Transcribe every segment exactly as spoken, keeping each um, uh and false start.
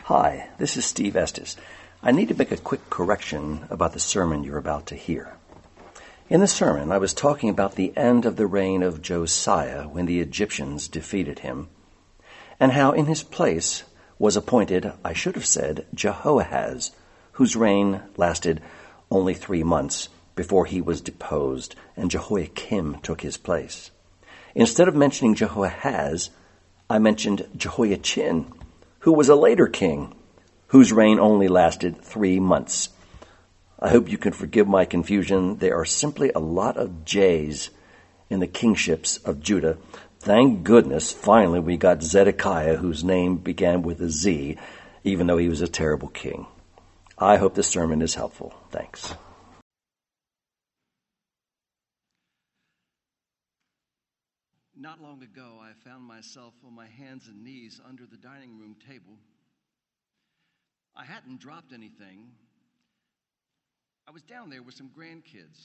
Hi, this is Steve Estes. I need to make a quick correction about the sermon you're about to hear. In the sermon, I was talking about the end of the reign of Josiah when the Egyptians defeated him, and how in his place was appointed, I should have said, Jehoahaz, whose reign lasted only three months before he was deposed, and Jehoiakim took his place. Instead of mentioning Jehoahaz, I mentioned Jehoiachin, who was a later king, whose reign only lasted three months. I hope you can forgive my confusion. There are simply a lot of J's in the kingships of Judah. Thank goodness, finally, we got Zedekiah, whose name began with a Z, even though he was a terrible king. I hope this sermon is helpful. Thanks. Not long ago, I found myself on my hands and knees under the dining room table. I hadn't dropped anything. I was down there with some grandkids.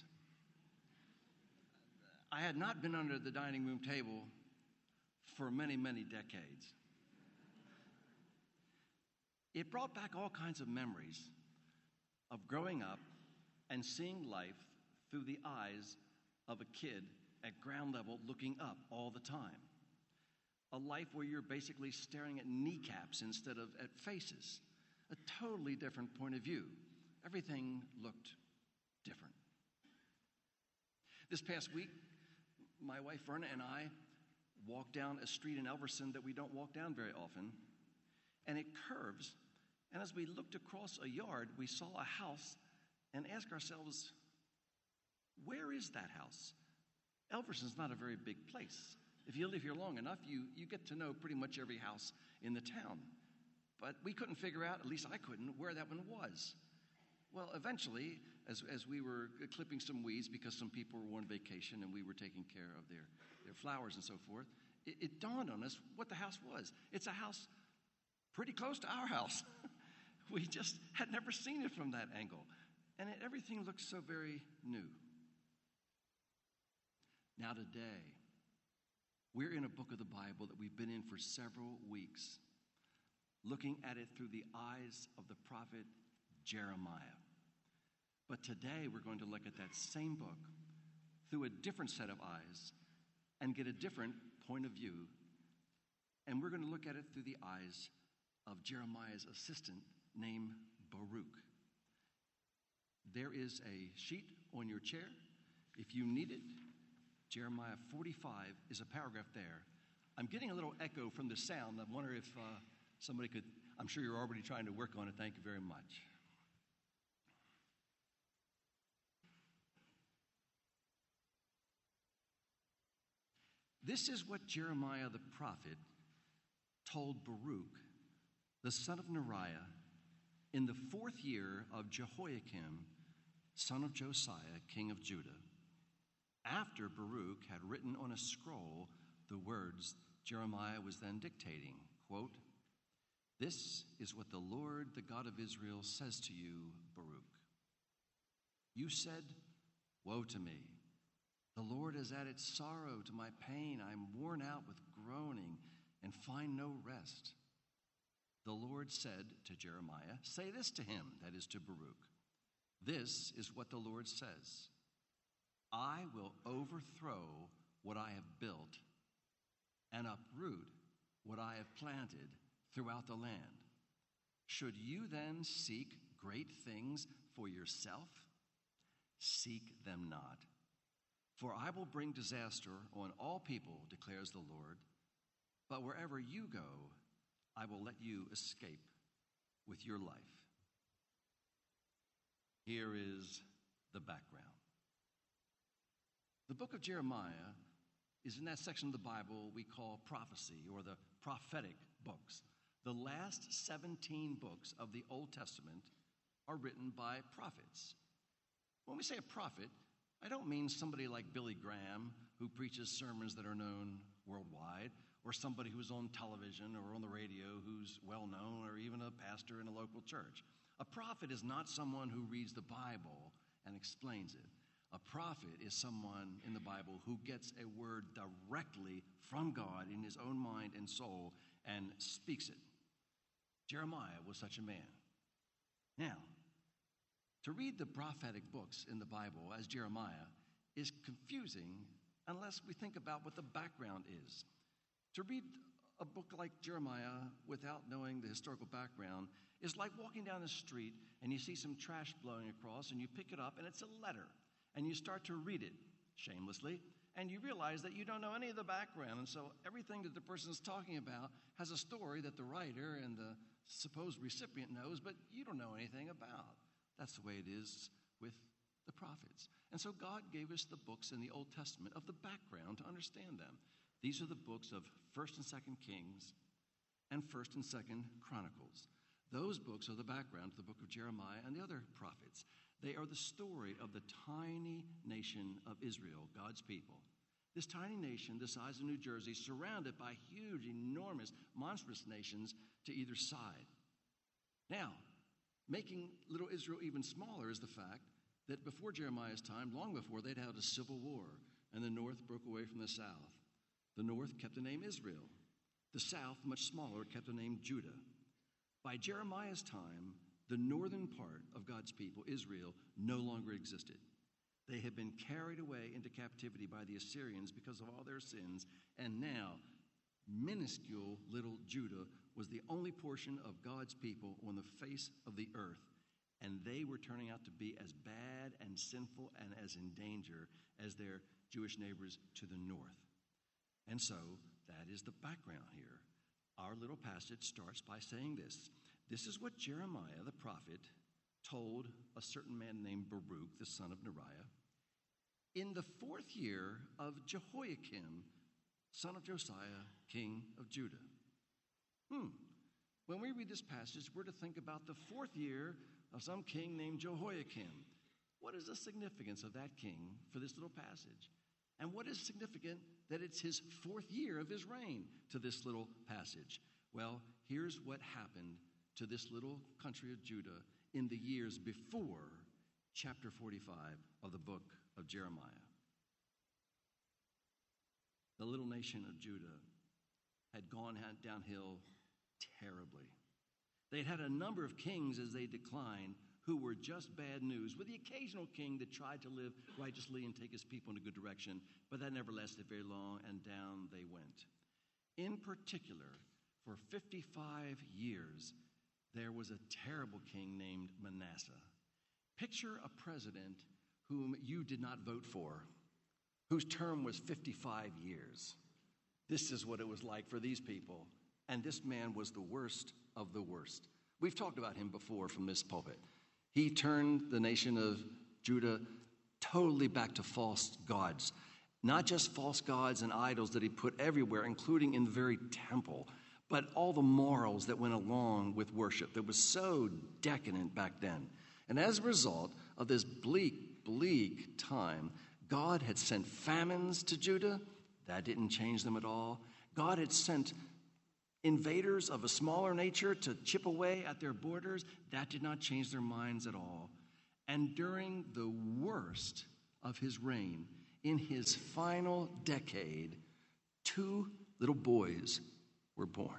I had not been under the dining room table for many, many decades. It brought back all kinds of memories of growing up and seeing life through the eyes of a kid at ground level looking up all the time. A life where you're basically staring at kneecaps instead of at faces. A totally different point of view. Everything looked different. This past week, my wife Verna and I walked down a street in Elverson that we don't walk down very often, and it curves, and as we looked across a yard, we saw a house and asked ourselves, where is that house? Elverson's not a very big place. If you live here long enough, you, you get to know pretty much every house in the town. But we couldn't figure out, at least I couldn't, where that one was. Well, eventually, as as we were clipping some weeds because some people were on vacation and we were taking care of their, their flowers and so forth, it, it dawned on us what the house was. It's a house pretty close to our house. We just had never seen it from that angle. And it, everything looked so very new. Now today, we're in a book of the Bible that we've been in for several weeks, looking at it through the eyes of the prophet Jeremiah. But today we're going to look at that same book through a different set of eyes and get a different point of view. And we're going to look at it through the eyes of Jeremiah's assistant named Baruch. There is a sheet on your chair. If you need it, Jeremiah forty-five is a paragraph there. I'm getting a little echo from the sound. I wonder if uh, somebody could, I'm sure you're already trying to work on it. Thank you very much. This is what Jeremiah the prophet told Baruch, the son of Neriah, in the fourth year of Jehoiakim, son of Josiah, king of Judah, after Baruch had written on a scroll the words Jeremiah was then dictating, quote, "This is what the Lord, the God of Israel, says to you, Baruch. You said, 'Woe to me! The Lord has added sorrow to my pain. I am worn out with groaning and find no rest.' The Lord said to Jeremiah, 'Say this to him,' that is to Baruch. 'This is what the Lord says. I will overthrow what I have built and uproot what I have planted throughout the land. Should you then seek great things for yourself? Seek them not. For I will bring disaster on all people, declares the Lord. But wherever you go, I will let you escape with your life.'" Here is the background. The book of Jeremiah is in that section of the Bible we call prophecy, or the prophetic books. The last seventeen books of the Old Testament are written by prophets. When we say a prophet, I don't mean somebody like Billy Graham, who preaches sermons that are known worldwide, or somebody who's on television or on the radio who's well-known, or even a pastor in a local church. A prophet is not someone who reads the Bible and explains it. A prophet is someone in the Bible who gets a word directly from God in his own mind and soul and speaks it. Jeremiah was such a man. Now, to read the prophetic books in the Bible as Jeremiah is confusing unless we think about what the background is. To read a book like Jeremiah without knowing the historical background is like walking down the street and you see some trash blowing across and you pick it up and it's a letter and you start to read it shamelessly and you realize that you don't know any of the background, and so everything that the person is talking about has a story that the writer and the supposed recipient knows, but you don't know anything about. That's the way it is with the prophets. And so God gave us the books in the Old Testament of the background to understand them. These are the books of First and Second Kings and First and Second Chronicles. Those books are the background to the book of Jeremiah and the other prophets. They are the story of the tiny nation of Israel, God's people. This tiny nation, the size of New Jersey, surrounded by huge, enormous, monstrous nations to either side. Now, making little Israel even smaller is the fact that before Jeremiah's time, long before, they'd had a civil war, and the north broke away from the south. The north kept the name Israel. The south, much smaller, kept the name Judah. By Jeremiah's time, the northern part of God's people, Israel, no longer existed. They had been carried away into captivity by the Assyrians because of all their sins, and now minuscule little Judah was the only portion of God's people on the face of the earth, and they were turning out to be as bad and sinful and as in danger as their Jewish neighbors to the north. And so that is the background here. Our little passage starts by saying this. This is what Jeremiah the prophet told a certain man named Baruch, the son of Neriah, in the fourth year of Jehoiakim, son of Josiah, king of Judah. Hmm. When we read this passage, we're to think about the fourth year of some king named Jehoiakim. What is the significance of that king for this little passage? And what is significant that it's his fourth year of his reign to this little passage? Well, here's what happened to this little country of Judah in the years before chapter forty-five of the book of Jeremiah. The little nation of Judah had gone downhill terribly. They'd had a number of kings as they declined who were just bad news, with the occasional king that tried to live righteously and take his people in a good direction, but that never lasted very long, and down they went. In particular, for fifty-five years, there was a terrible king named Manasseh. Picture a president whom you did not vote for, whose term was fifty-five years. This is what it was like for these people, and this man was the worst of the worst. We've talked about him before from this pulpit. He turned the nation of Judah totally back to false gods. Not just false gods and idols that he put everywhere, including in the very temple, but all the morals that went along with worship that was so decadent back then. And as a result of this bleak, bleak time, God had sent famines to Judah. That didn't change them at all. God had sent invaders of a smaller nature to chip away at their borders. That did not change their minds at all. And during the worst of his reign, in his final decade, two little boys were born.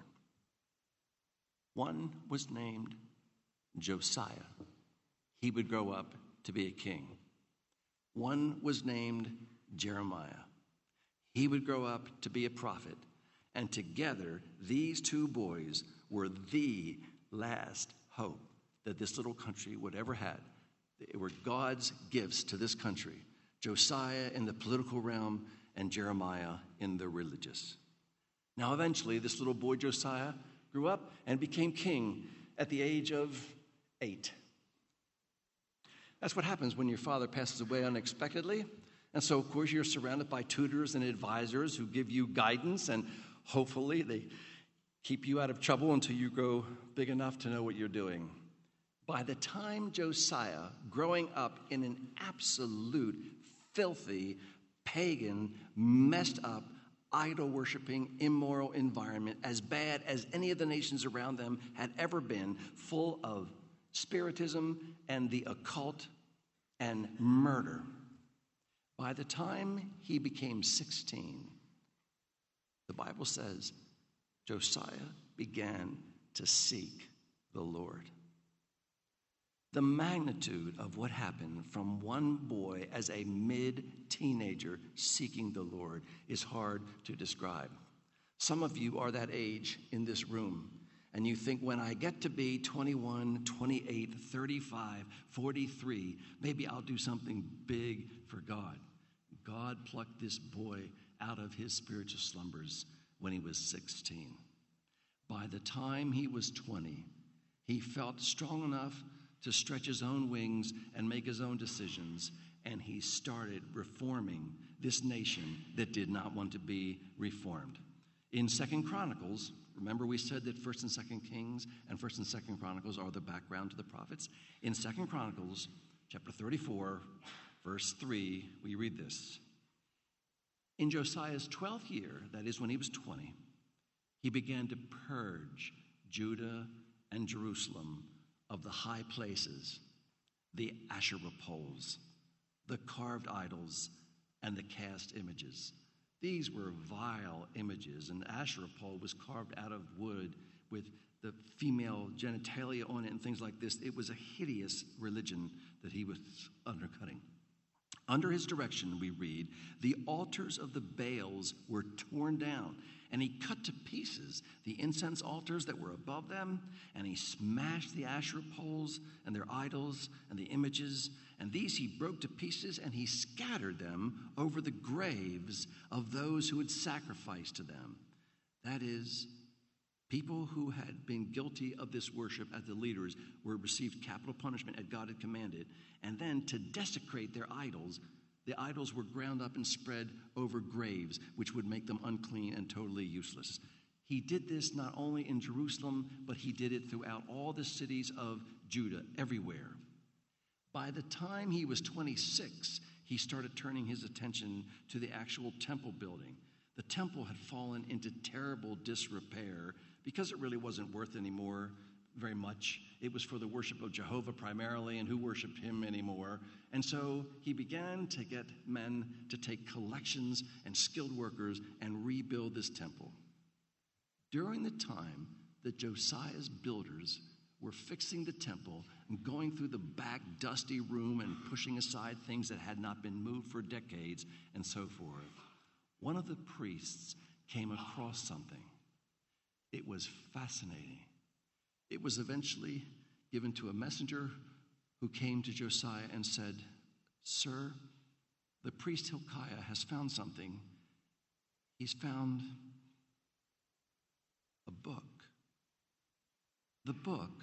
One was named Josiah. He would grow up to be a king. One was named Jeremiah. He would grow up to be a prophet. And together, these two boys were the last hope that this little country would ever have. They were God's gifts to this country. Josiah in the political realm and Jeremiah in the religious. Now, eventually, this little boy Josiah grew up and became king at the age of eight. That's what happens when your father passes away unexpectedly. And so, of course, you're surrounded by tutors and advisors who give you guidance, and hopefully they keep you out of trouble until you grow big enough to know what you're doing. By the time Josiah, growing up in an absolute filthy, pagan, messed up, idol-worshiping, immoral environment, as bad as any of the nations around them had ever been, full of spiritism and the occult and murder. By the time he became sixteen, the Bible says Josiah began to seek the Lord. The magnitude of what happened from one boy as a mid-teenager seeking the Lord is hard to describe. Some of you are that age in this room, and you think, when I get to be twenty-one, twenty-eight, thirty-five, forty-three, maybe I'll do something big for God. God plucked this boy out of his spiritual slumbers when he was sixteen. By the time he was twenty, he felt strong enough to stretch his own wings and make his own decisions, and he started reforming this nation that did not want to be reformed. In Second Chronicles, remember we said that First and Second Kings and First and Second Chronicles are the background to the prophets? In Second Chronicles, chapter thirty-four, verse three, we read this. In Josiah's twelfth year, that is when he was twenty, he began to purge Judah and Jerusalem of the high places, the Asherah poles, the carved idols, and the cast images. These were vile images. An Asherah pole was carved out of wood with the female genitalia on it and things like this. It was a hideous religion that he was undercutting. Under his direction, we read, the altars of the Baals were torn down, and he cut to pieces the incense altars that were above them, and he smashed the Asherah poles and their idols and the images, and these he broke to pieces, and he scattered them over the graves of those who had sacrificed to them. That is, people who had been guilty of this worship as the leaders were received capital punishment as God had commanded. And then to desecrate their idols, the idols were ground up and spread over graves, which would make them unclean and totally useless. He did this not only in Jerusalem, but he did it throughout all the cities of Judah, everywhere. By the time he was twenty-six, he started turning his attention to the actual temple building. The temple had fallen into terrible disrepair because it really wasn't worth anymore very much. It was for the worship of Jehovah primarily, and who worshiped him anymore? And so he began to get men to take collections and skilled workers and rebuild this temple. During the time that Josiah's builders were fixing the temple and going through the back dusty room and pushing aside things that had not been moved for decades and so forth, one of the priests came across something. It was fascinating. It was eventually given to a messenger who came to Josiah and said, "Sir, the priest Hilkiah has found something. He's found a book." The book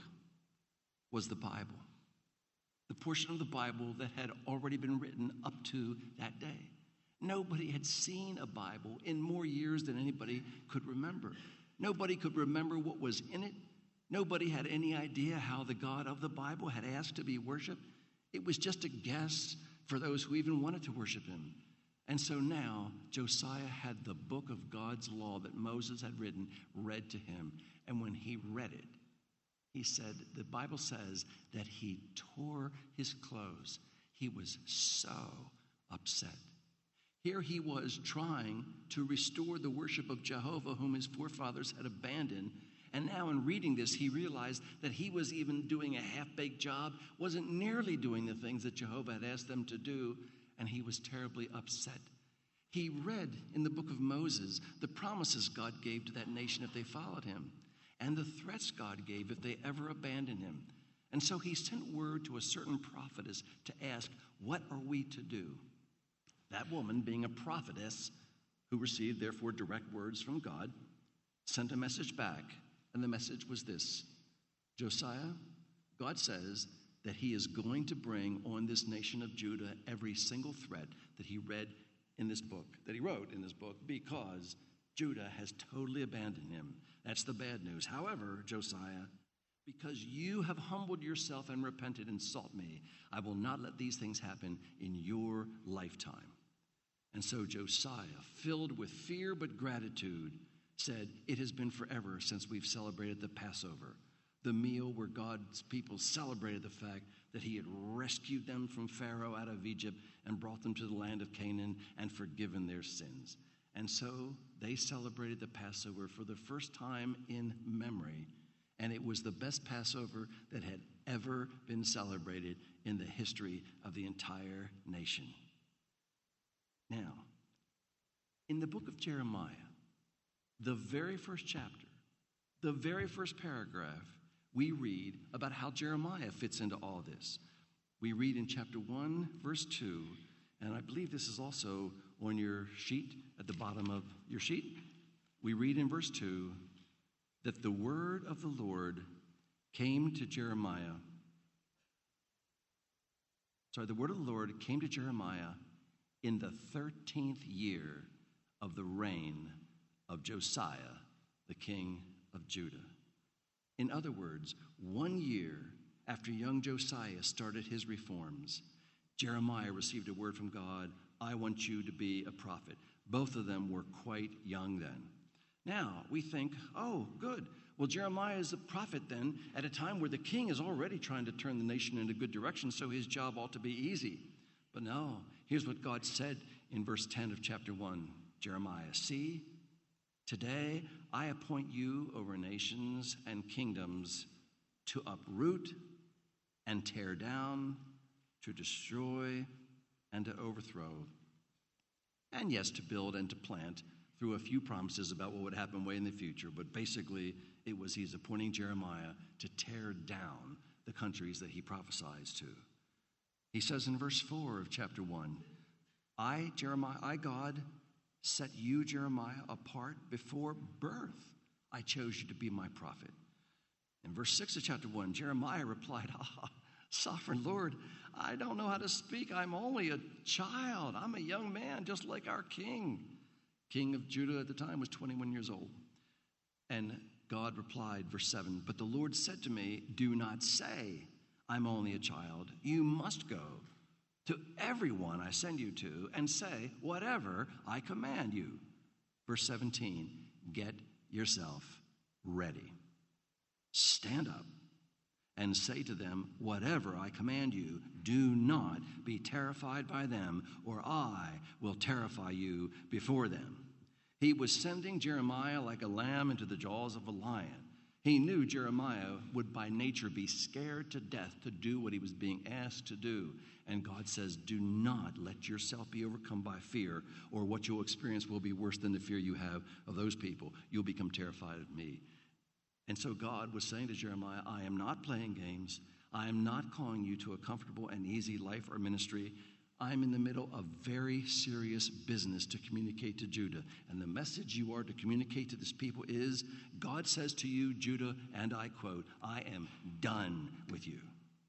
was the Bible, the portion of the Bible that had already been written up to that day. Nobody had seen a Bible in more years than anybody could remember. Nobody could remember what was in it. Nobody had any idea how the God of the Bible had asked to be worshiped. It was just a guess for those who even wanted to worship him. And so now Josiah had the book of God's law that Moses had written read to him. And when he read it, he said, the Bible says that he tore his clothes. He was so upset. Here he was trying to restore the worship of Jehovah, whom his forefathers had abandoned. And now in reading this, he realized that he was even doing a half-baked job, wasn't nearly doing the things that Jehovah had asked them to do, and he was terribly upset. He read in the book of Moses the promises God gave to that nation if they followed him, and the threats God gave if they ever abandoned him. And so he sent word to a certain prophetess to ask, what are we to do? That woman, being a prophetess who received, therefore, direct words from God, sent a message back. And the message was this: Josiah, God says that he is going to bring on this nation of Judah every single threat that he read in this book, that he wrote in this book, because Judah has totally abandoned him. That's the bad news. However, Josiah, because you have humbled yourself and repented and sought me, I will not let these things happen in your lifetime. And so Josiah, filled with fear but gratitude, said, it has been forever since we've celebrated the Passover, the meal where God's people celebrated the fact that he had rescued them from Pharaoh out of Egypt and brought them to the land of Canaan and forgiven their sins. And so they celebrated the Passover for the first time in memory. and it was the best Passover that had ever been celebrated in the history of the entire nation. Now, in the book of Jeremiah, the very first chapter, the very first paragraph, we read about how Jeremiah fits into all this. We read in chapter one, verse two, and I believe this is also on your sheet, at the bottom of your sheet. We read in verse two that the word of the Lord came to Jeremiah. Sorry, the word of the Lord came to Jeremiah in the thirteenth year of the reign of Josiah, the king of Judah. In other words, one year after young Josiah started his reforms, Jeremiah received a word from God, I want you to be a prophet. Both of them were quite young then. Now, we think, oh, good. Well, Jeremiah is a prophet then at a time where the king is already trying to turn the nation in a good direction, so his job ought to be easy. But no, here's what God said in verse ten of chapter one. Jeremiah, see, today I appoint you over nations and kingdoms to uproot and tear down, to destroy and to overthrow, and yes, to build and to plant, through a few promises about what would happen way in the future. But basically, it was he's appointing Jeremiah to tear down the countries that he prophesies to. He says in verse four of chapter one, I, Jeremiah, I, God, set you, Jeremiah, apart before birth. I chose you to be my prophet. In verse six of chapter one, Jeremiah replied, ah, sovereign Lord, I don't know how to speak. I'm only a child. I'm a young man, just like our king. King of Judah at the time was twenty-one years old. And God replied, verse seven, but the Lord said to me, do not say, I'm only a child. You must go to everyone I send you to and say whatever I command you. Verse seventeen, get yourself ready. Stand up and say to them, whatever I command you, do not be terrified by them, or I will terrify you before them. He was sending Jeremiah like a lamb into the jaws of a lion. He knew Jeremiah would by nature be scared to death to do what he was being asked to do. And God says, do not let yourself be overcome by fear, or what you'll experience will be worse than the fear you have of those people. You'll become terrified of me. And so God was saying to Jeremiah, I am not playing games. I am not calling you to a comfortable and easy life or ministry. I'm in the middle of very serious business to communicate to Judah. And the message you are to communicate to this people is, God says to you, Judah, and I quote, I am done with you.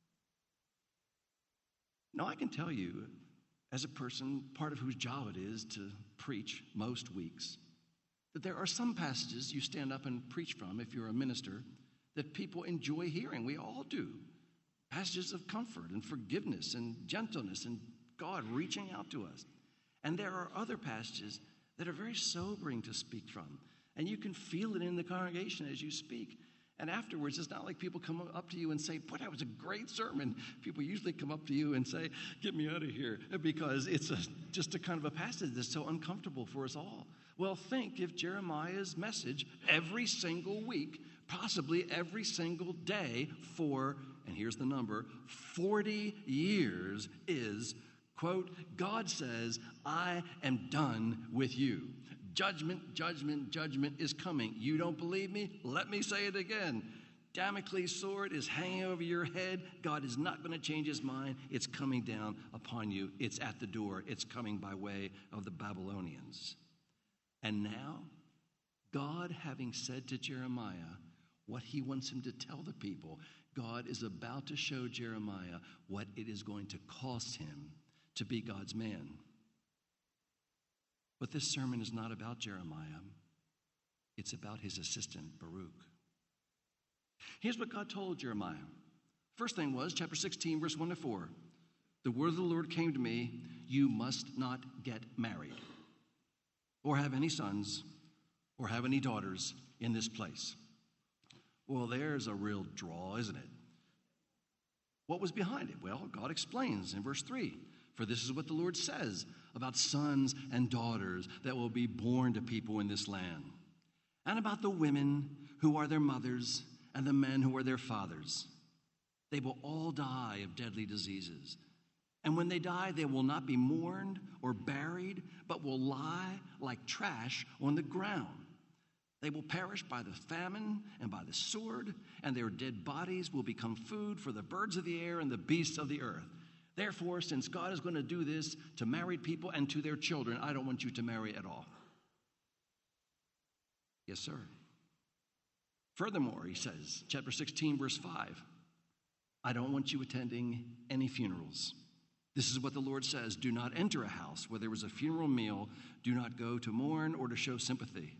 Now, I can tell you, as a person, part of whose job it is to preach most weeks, that there are some passages you stand up and preach from, if you're a minister, that people enjoy hearing. We all do. Passages of comfort and forgiveness and gentleness and God reaching out to us. And there are other passages that are very sobering to speak from. And you can feel it in the congregation as you speak. And afterwards, it's not like people come up to you and say, boy, that was a great sermon. People usually come up to you and say, get me out of here, because it's a, just a kind of a passage that's so uncomfortable for us all. Well, think if Jeremiah's message every single week, possibly every single day for, and here's the number, forty years is, quote, God says, I am done with you. Judgment, judgment, judgment is coming. You don't believe me? Let me say it again. Damocles' sword is hanging over your head. God is not going to change his mind. It's coming down upon you. It's at the door. It's coming by way of the Babylonians. And now, God, having said to Jeremiah what he wants him to tell the people, God is about to show Jeremiah what it is going to cost him to be God's man. But this sermon is not about Jeremiah. It's about his assistant, Baruch. Here's what God told Jeremiah. First thing was, chapter sixteen, verse one to four. The word of the Lord came to me, you must not get married, or have any sons, or have any daughters in this place. Well, there's a real draw, isn't it? What was behind it? Well, God explains in verse three. For this is what the Lord says about sons and daughters that will be born to people in this land, and about the women who are their mothers, and the men who are their fathers. They will all die of deadly diseases. And when they die, they will not be mourned or buried, but will lie like trash on the ground. They will perish by the famine and by the sword, and their dead bodies will become food for the birds of the air and the beasts of the earth. Therefore, since God is going to do this to married people and to their children, I don't want you to marry at all. Yes, sir. Furthermore, he says, chapter sixteen, verse five, I don't want you attending any funerals. This is what the Lord says, do not enter a house where there is a funeral meal. Do not go to mourn or to show sympathy.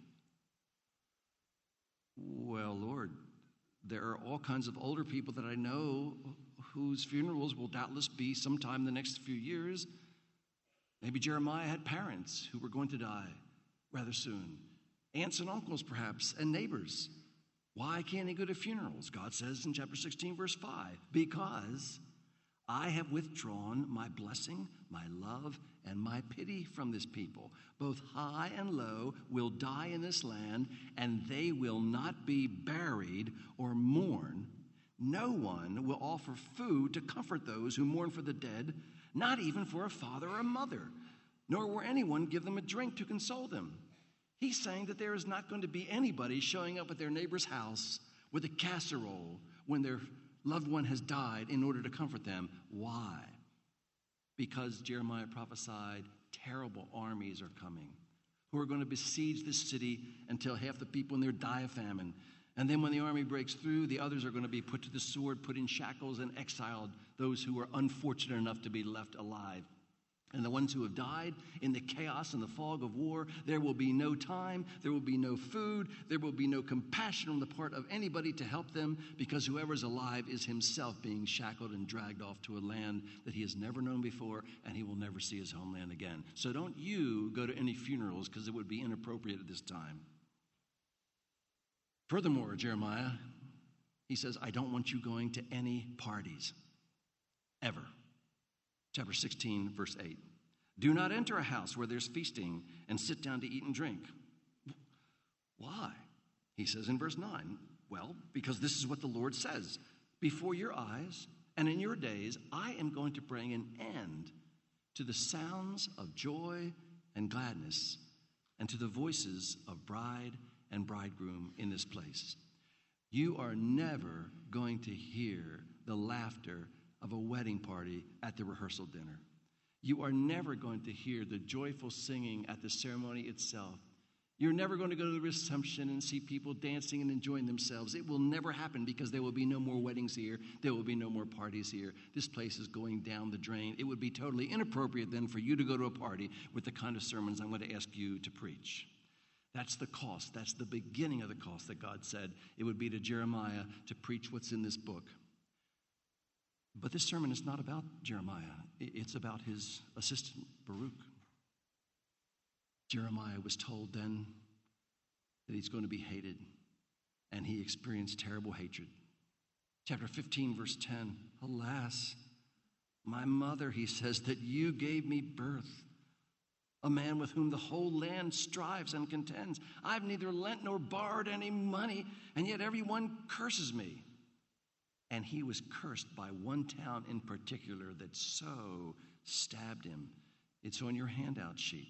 Well, Lord, there are all kinds of older people that I know whose funerals will doubtless be sometime in the next few years. Maybe Jeremiah had parents who were going to die rather soon. Aunts and uncles, perhaps, and neighbors. Why can't he go to funerals? God says in chapter sixteen, verse five, because I have withdrawn my blessing, my love, and my pity from this people. Both high and low will die in this land, and they will not be buried or mourn. No one will offer food to comfort those who mourn for the dead, not even for a father or a mother, nor will anyone give them a drink to console them. He's saying that there is not going to be anybody showing up at their neighbor's house with a casserole when their loved one has died in order to comfort them. Why? Because Jeremiah prophesied terrible armies are coming who are going to besiege this city until half the people in there die of famine. And then when the army breaks through, the others are going to be put to the sword, put in shackles, and exiled, those who were unfortunate enough to be left alive. And the ones who have died in the chaos and the fog of war, there will be no time, there will be no food, there will be no compassion on the part of anybody to help them, because whoever's alive is himself being shackled and dragged off to a land that he has never known before, and he will never see his homeland again. So don't you go to any funerals, because it would be inappropriate at this time. Furthermore, Jeremiah, he says, I don't want you going to any parties, ever. Chapter sixteen, verse eight. Do not enter a house where there's feasting and sit down to eat and drink. Why? He says in verse nine, well, because this is what the Lord says. Before your eyes and in your days, I am going to bring an end to the sounds of joy and gladness and to the voices of bride and bridegroom in this place. You are never going to hear the laughter of a wedding party at the rehearsal dinner. You are never going to hear the joyful singing at the ceremony itself. You're never going to go to the reception and see people dancing and enjoying themselves. It will never happen, because there will be no more weddings here. There will be no more parties here. This place is going down the drain. It would be totally inappropriate then for you to go to a party with the kind of sermons I'm going to ask you to preach. That's the cost. That's the beginning of the cost that God said it would be to Jeremiah to preach what's in this book. But this sermon is not about Jeremiah. It's about his assistant, Baruch. Jeremiah was told then that he's going to be hated, and he experienced terrible hatred. Chapter fifteen, verse ten, alas, my mother, he says, that you gave me birth, a man with whom the whole land strives and contends. I've neither lent nor borrowed any money, and yet everyone curses me. And he was cursed by one town in particular that so stabbed him. It's on your handout sheet.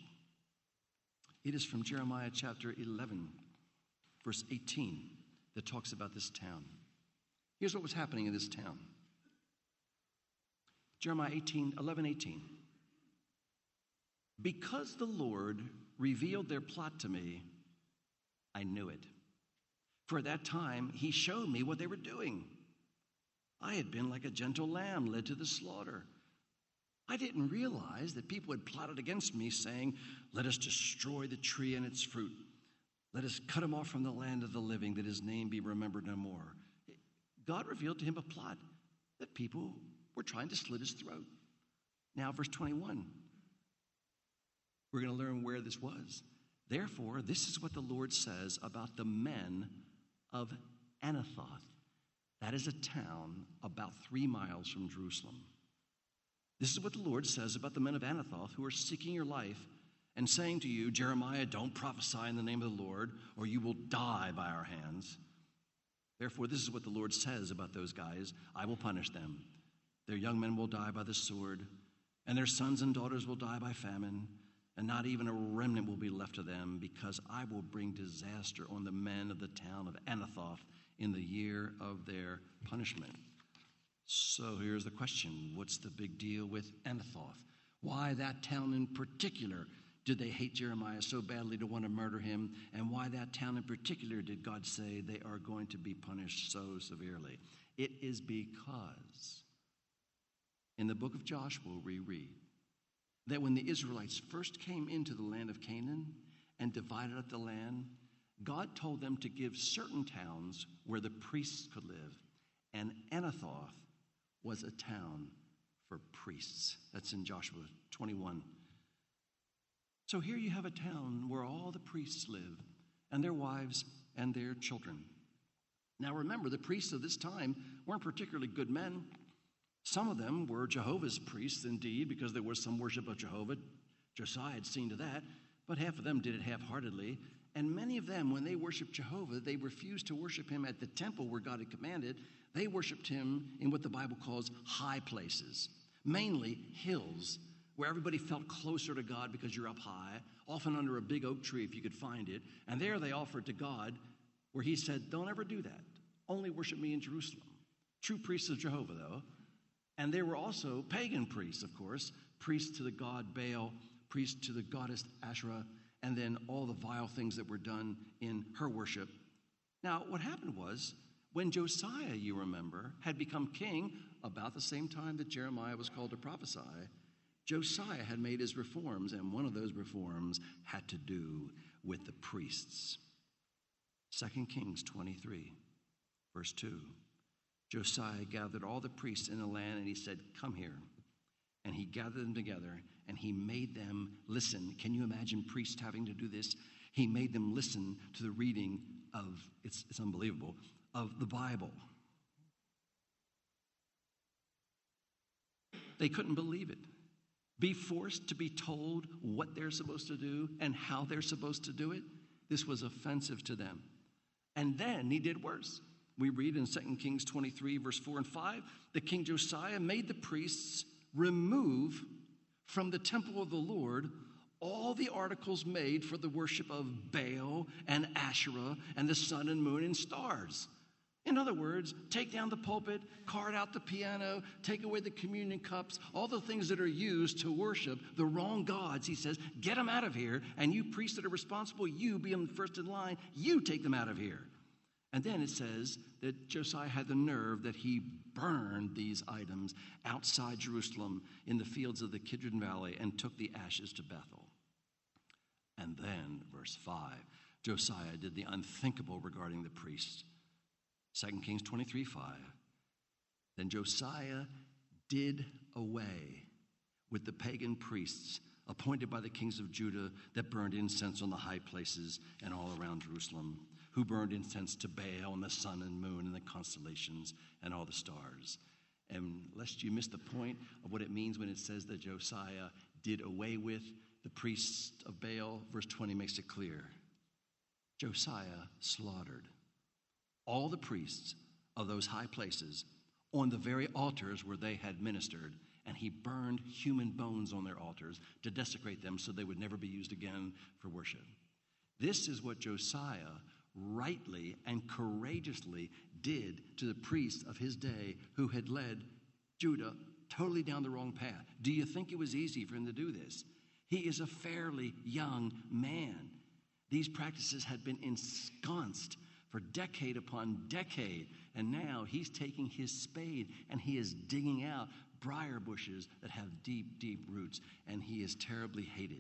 It is from Jeremiah chapter eleven, verse eighteen, that talks about this town. Here's what was happening in this town. Jeremiah eighteen, eleven, eighteen. Because the Lord revealed their plot to me, I knew it. For at that time, he showed me what they were doing. I had been like a gentle lamb led to the slaughter. I didn't realize that people had plotted against me, saying, let us destroy the tree and its fruit. Let us cut him off from the land of the living, that his name be remembered no more. God revealed to him a plot that people were trying to slit his throat. Now, verse twenty-one. We're going to learn where this was. Therefore, this is what the Lord says about the men of Anathoth. That is a town about three miles from Jerusalem. This is what the Lord says about the men of Anathoth who are seeking your life and saying to you, Jeremiah, don't prophesy in the name of the Lord, or you will die by our hands. Therefore, this is what the Lord says about those guys. I will punish them. Their young men will die by the sword, and their sons and daughters will die by famine, and not even a remnant will be left of them, because I will bring disaster on the men of the town of Anathoth in the year of their punishment. So here's the question. What's the big deal with Anathoth? Why that town in particular did they hate Jeremiah so badly to want to murder him? And why that town in particular did God say they are going to be punished so severely? It is because in the book of Joshua we read that when the Israelites first came into the land of Canaan and divided up the land, God told them to give certain towns where the priests could live. And Anathoth was a town for priests. That's in Joshua twenty-one. So here you have a town where all the priests live, and their wives and their children. Now remember, the priests of this time weren't particularly good men. Some of them were Jehovah's priests indeed, because there was some worship of Jehovah. Josiah had seen to that, but half of them did it half-heartedly. And many of them, when they worshiped Jehovah, they refused to worship him at the temple where God had commanded. They worshiped him in what the Bible calls high places, mainly hills, where everybody felt closer to God because you're up high, often under a big oak tree if you could find it. And there they offered to God, where he said, don't ever do that. Only worship me in Jerusalem. True priests of Jehovah, though. And there were also pagan priests, of course, priests to the god Baal, priests to the goddess Asherah, and then all the vile things that were done in her worship. Now, what happened was, when Josiah, you remember, had become king about the same time that Jeremiah was called to prophesy, Josiah had made his reforms, and one of those reforms had to do with the priests. Second Kings twenty-three, verse two. Josiah gathered all the priests in the land, and he said, come here. And he gathered them together, and he made them listen. Can you imagine priests having to do this? He made them listen to the reading of, it's, it's unbelievable, of the Bible. They couldn't believe it. Be forced to be told what they're supposed to do and how they're supposed to do it. This was offensive to them. And then he did worse. We read in Second Kings twenty-three, verse four and five, that King Josiah made the priests remove from the temple of the Lord all the articles made for the worship of Baal and Asherah and the sun and moon and stars. In other words, take down the pulpit, cart out the piano, take away the communion cups, all the things that are used to worship the wrong gods. He says, get them out of here, and you priests that are responsible, you be them first in line, you take them out of here. And then it says that Josiah had the nerve that he burned these items outside Jerusalem in the fields of the Kidron Valley and took the ashes to Bethel. And then, verse five, Josiah did the unthinkable regarding the priests. Second Kings twenty-three, five. Then Josiah did away with the pagan priests appointed by the kings of Judah that burned incense on the high places and all around Jerusalem, who burned incense to Baal and the sun and moon and the constellations and all the stars. And lest you miss the point of what it means when it says that Josiah did away with the priests of Baal, verse twenty makes it clear. Josiah slaughtered all the priests of those high places on the very altars where they had ministered, and he burned human bones on their altars to desecrate them so they would never be used again for worship. This is what Josiah rightly and courageously did to the priests of his day who had led Judah totally down the wrong path. Do you think it was easy for him to do this? He is a fairly young man. These practices had been ensconced for decade upon decade, and now he's taking his spade and he is digging out briar bushes that have deep, deep roots, and he is terribly hated.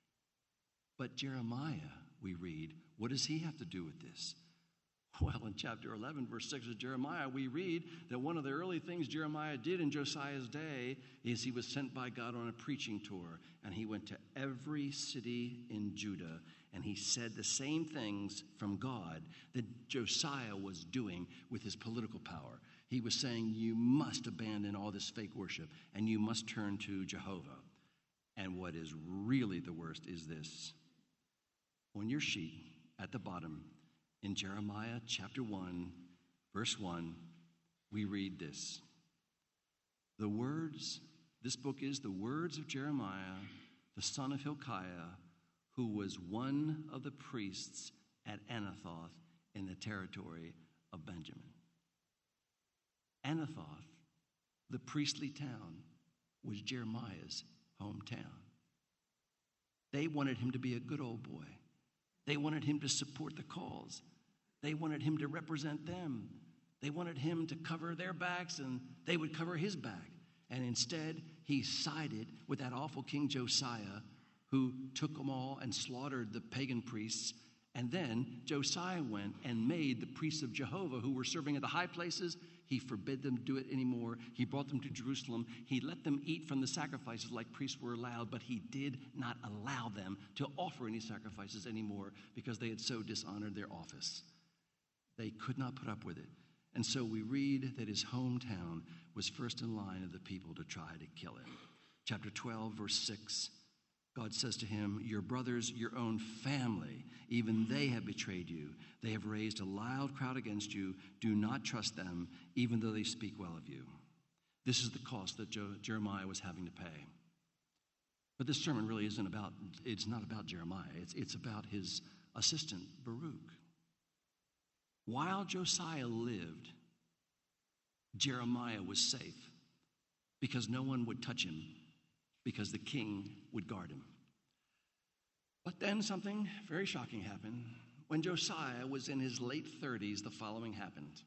But Jeremiah, we read, what does he have to do with this? Well, in chapter eleven, verse six of Jeremiah, we read that one of the early things Jeremiah did in Josiah's day is he was sent by God on a preaching tour, and he went to every city in Judah, and he said the same things from God that Josiah was doing with his political power. He was saying, you must abandon all this fake worship, and you must turn to Jehovah. And what is really the worst is this. On your sheet, at the bottom, in Jeremiah chapter one, verse one, we read this. The words, this book is the words of Jeremiah, the son of Hilkiah, who was one of the priests at Anathoth in the territory of Benjamin. Anathoth, the priestly town, was Jeremiah's hometown. They wanted him to be a good old boy. They wanted him to support the cause. They wanted him to represent them. They wanted him to cover their backs, and they would cover his back. And instead, he sided with that awful King Josiah, who took them all and slaughtered the pagan priests. And then Josiah went and made the priests of Jehovah, who were serving at the high places, he forbid them to do it anymore. He brought them to Jerusalem. He let them eat from the sacrifices like priests were allowed, but he did not allow them to offer any sacrifices anymore because they had so dishonored their office. They could not put up with it. And so we read that his hometown was first in line of the people to try to kill him. Chapter twelve, verse six, God says to him, your brothers, your own family, even they have betrayed you. They have raised a loud crowd against you. Do not trust them, even though they speak well of you. This is the cost that Jo- Jeremiah was having to pay. But this sermon really isn't about, it's not about Jeremiah. It's, it's about his assistant, Baruch. While Josiah lived, Jeremiah was safe because no one would touch him, because the king would guard him. But then something very shocking happened. When Josiah was in his late thirties, the following happened.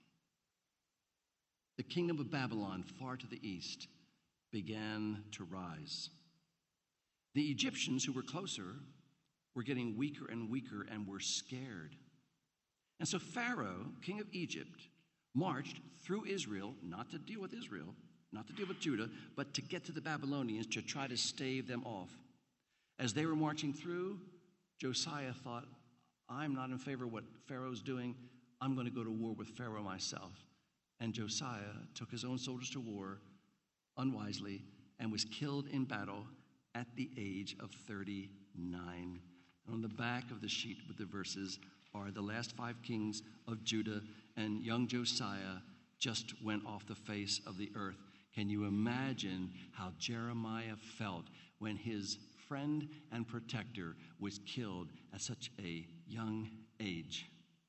The kingdom of Babylon, far to the east, began to rise. The Egyptians who were closer were getting weaker and weaker and were scared. And so Pharaoh, king of Egypt, marched through Israel, not to deal with Israel, not to deal with Judah, but to get to the Babylonians to try to stave them off. As they were marching through, Josiah thought, I'm not in favor of what Pharaoh's doing. I'm going to go to war with Pharaoh myself. And Josiah took his own soldiers to war unwisely and was killed in battle at the age of thirty-nine. And on the back of the sheet with the verses are the last five kings of Judah, and young Josiah just went off the face of the earth. Can you imagine how Jeremiah felt when his friend and protector was killed at such a young age?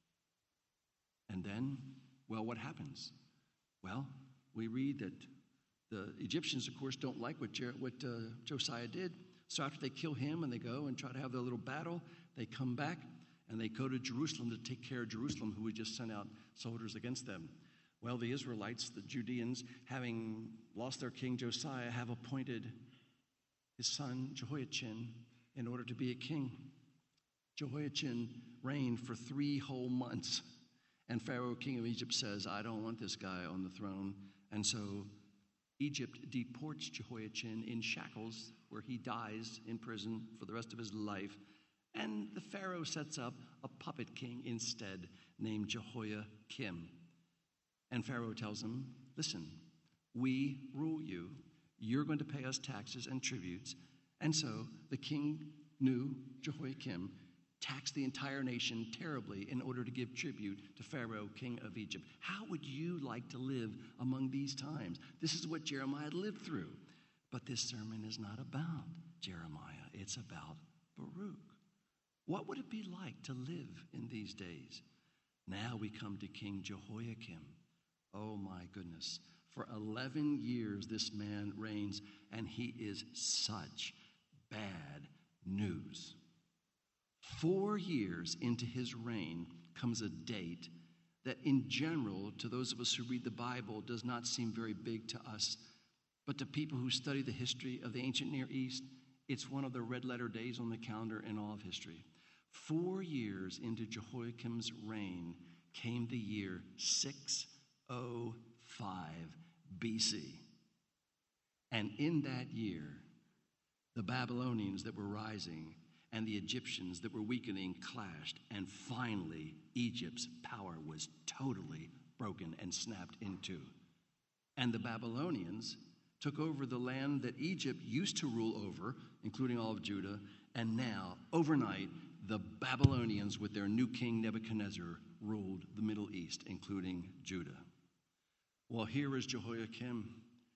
And then, well, what happens? Well, we read that the Egyptians, of course, don't like what, Jer- what uh, Josiah did. So after they kill him and they go and try to have their little battle, they come back and they go to Jerusalem to take care of Jerusalem, who had just sent out soldiers against them. Well, the Israelites, the Judeans, having lost their king Josiah, have appointed his son Jehoiachin in order to be a king. Jehoiachin reigned for three whole months. And Pharaoh, king of Egypt, says, I don't want this guy on the throne. And so Egypt deports Jehoiachin in shackles, where he dies in prison for the rest of his life. And the Pharaoh sets up a puppet king instead, named Jehoiakim. And Pharaoh tells him, listen, we rule you. You're going to pay us taxes and tributes. And so the king knew Jehoiakim taxed the entire nation terribly in order to give tribute to Pharaoh, king of Egypt. How would you like to live among these times? This is what Jeremiah lived through. But this sermon is not about Jeremiah. It's about Baruch. What would it be like to live in these days? Now we come to King Jehoiakim. Oh my goodness. For eleven years this man reigns, and he is such bad news. Four years into his reign comes a date that in general, to those of us who read the Bible, does not seem very big to us. But to people who study the history of the ancient Near East, it's one of the red letter days on the calendar in all of history. Four years into Jehoiakim's reign came the year six oh five B C. And in that year, the Babylonians that were rising and the Egyptians that were weakening clashed, and finally Egypt's power was totally broken and snapped in two. And the Babylonians took over the land that Egypt used to rule over, including all of Judah, and now, overnight, the Babylonians, with their new king Nebuchadnezzar, ruled the Middle East, including Judah. Well, here is Jehoiakim.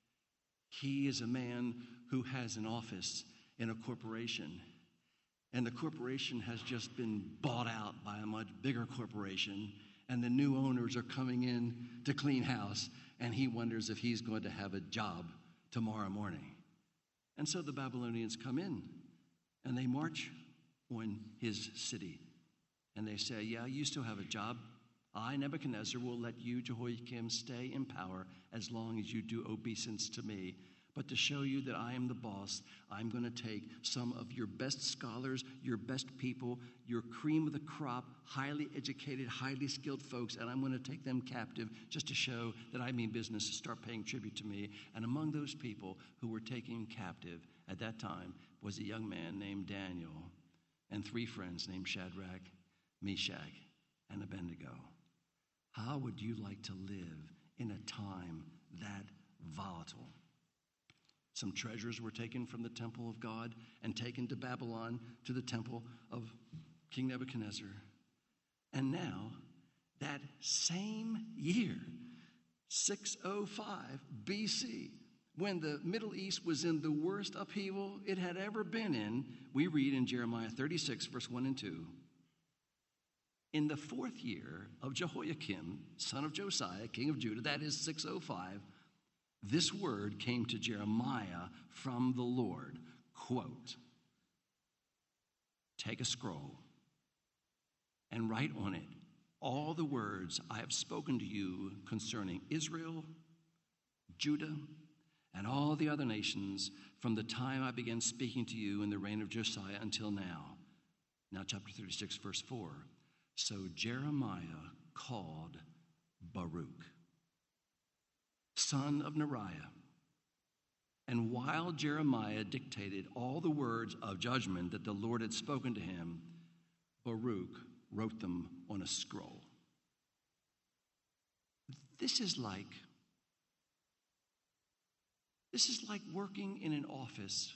He is a man who has an office in a corporation, and the corporation has just been bought out by a much bigger corporation, and the new owners are coming in to clean house, and he wonders if he's going to have a job tomorrow morning. And so the Babylonians come in, and they march on his city, and they say, yeah, you still have a job. I, Nebuchadnezzar, will let you, Jehoiakim, stay in power as long as you do obeisance to me. But to show you that I am the boss, I'm going to take some of your best scholars, your best people, your cream of the crop, highly educated, highly skilled folks, and I'm going to take them captive just to show that I mean business, to start paying tribute to me. And among those people who were taken captive at that time was a young man named Daniel and three friends named Shadrach, Meshach, and Abednego. How would you like to live in a time that volatile? Some treasures were taken from the temple of God and taken to Babylon, to the temple of King Nebuchadnezzar. And now, that same year, six oh five B C, when the Middle East was in the worst upheaval it had ever been in, we read in Jeremiah thirty-six, verse one and two, in the fourth year of Jehoiakim, son of Josiah, king of Judah, that is six oh five, this word came to Jeremiah from the Lord, quote, take a scroll and write on it all the words I have spoken to you concerning Israel, Judah, and all the other nations from the time I began speaking to you in the reign of Josiah until now. Now, chapter thirty-six, verse four. So Jeremiah called Baruch, son of Neriah. And while Jeremiah dictated all the words of judgment that the Lord had spoken to him, Baruch wrote them on a scroll. This is like, this is like working in an office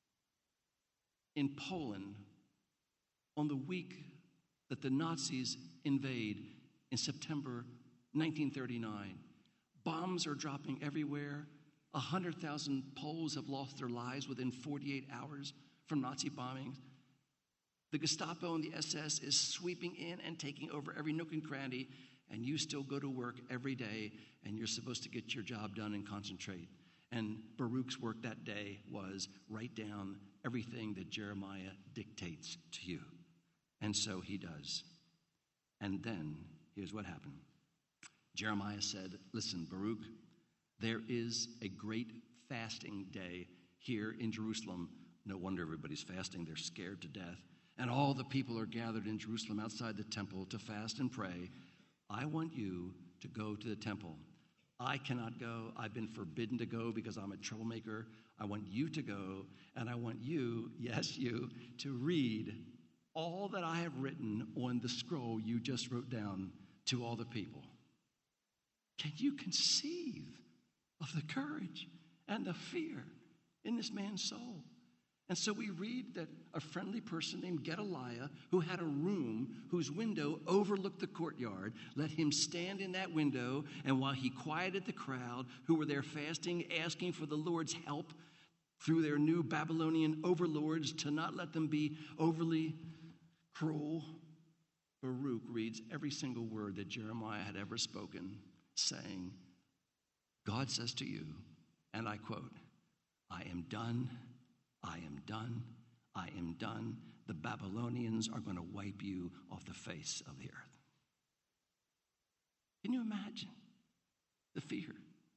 in Poland on the week that the Nazis invade in September nineteen thirty-nine. Bombs are dropping everywhere. one hundred thousand Poles have lost their lives within forty-eight hours from Nazi bombings. The Gestapo and the S S is sweeping in and taking over every nook and cranny, and you still go to work every day, and you're supposed to get your job done and concentrate. And Baruch's work that day was write down everything that Jeremiah dictates to you. And so he does. And then, here's what happened. Jeremiah said, listen, Baruch, there is a great fasting day here in Jerusalem. No wonder everybody's fasting. They're scared to death. And all the people are gathered in Jerusalem outside the temple to fast and pray. I want you to go to the temple. I cannot go. I've been forbidden to go because I'm a troublemaker. I want you to go, and I want you, yes, you, to read all that I have written on the scroll you just wrote down to all the people. Can you conceive of the courage and the fear in this man's soul? And so we read that a friendly person named Gedaliah, who had a room whose window overlooked the courtyard, let him stand in that window, and while he quieted the crowd who were there fasting, asking for the Lord's help through their new Babylonian overlords to not let them be overly cruel, Baruch reads every single word that Jeremiah had ever spoken, saying, God says to you, and I quote, I am done, I am done, I am done. The Babylonians are going to wipe you off the face of the earth. Can you imagine the fear?